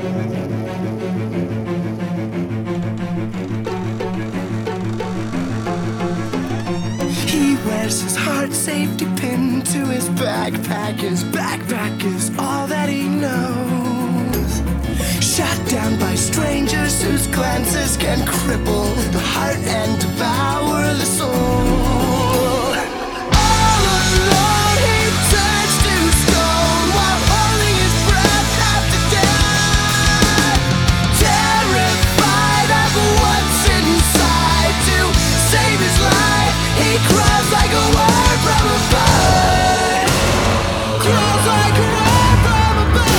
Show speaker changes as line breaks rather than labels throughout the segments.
He wears his heart safety pin to his backpack. His backpack is all that he knows. Shot down by strangers whose glances can cripple the heart and devour the soul. All alone he turns to stone while holding his breath half to death. Terrified of what's inside, to save his life he crawls like a word from a bird. Crawls like a word from a bird.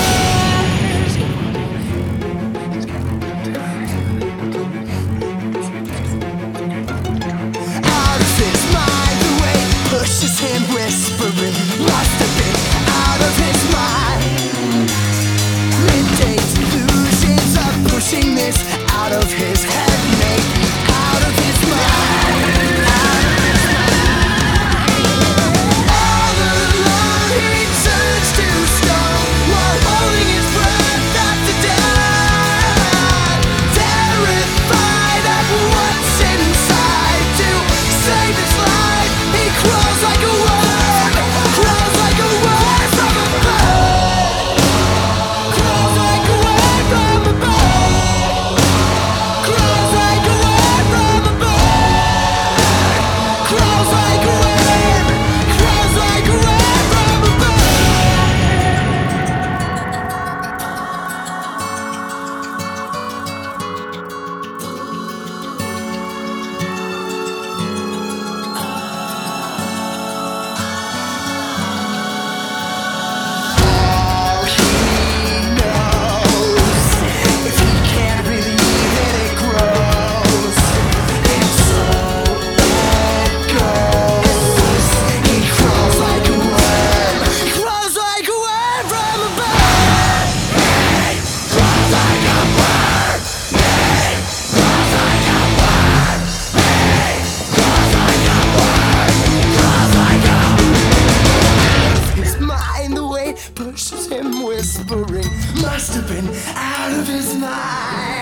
Out of his mind, the weight pushes him, whispering, must have been out of his mind. Midday delusions are pushing this out of his head, maybe out of his mind. Out of his mind. All alone he turns to stone while holding his breath after death. Terrified of what's inside, to save his life he crawls like a worm. Crawls like a worm from a bird. Crawls like a worm from a bird. Crawls like a worm from a bird. Crawls like a worm. Crawls like a worm from a bird. All he knows, if he can't believe it, it grows. And so it goes. He crawls like a worm. Crawls like a worm from a bird. Crawls like a worm. Crawls like a worm. Crawls like a worm. Crawls like a his mind, the way pushes him, whispering, must have been out of his mind.